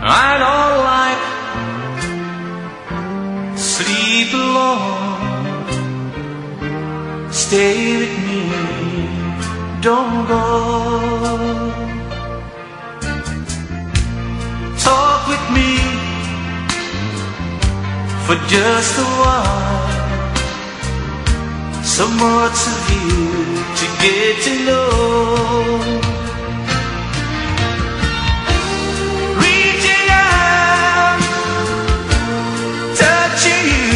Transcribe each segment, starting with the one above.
I don't like sleep alone. Stay with me, don't go. Talk with me for just a while. So much of you to get to know. Reaching out, touching you,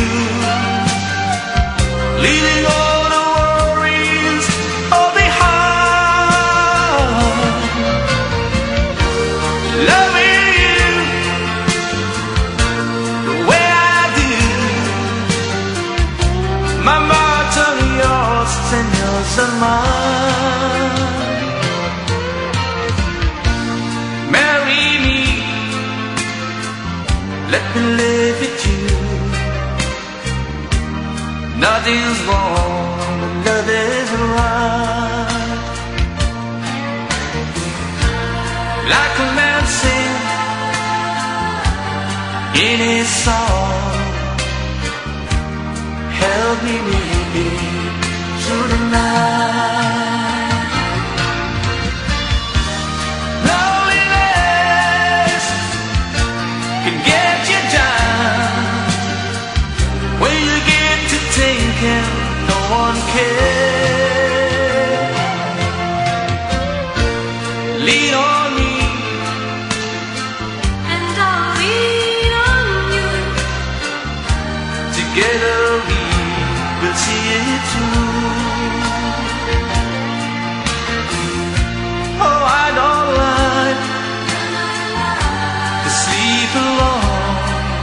leaving all the worries all behind. Loving you the way I do. My mind's on yours and yours on mine. Marry me, let me live with you. Nothing's wrong, but love is right. Like a man sings in his song, help me through the night. Loneliness can get you down when you get to thinking no one cares. Lean on me and I'll lean on you. Together we will see it through. Oh, I don't like to sleep alone.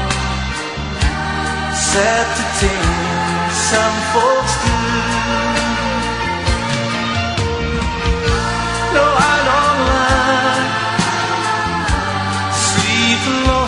Sad to think some folks do. No, I don't like to sleep alone.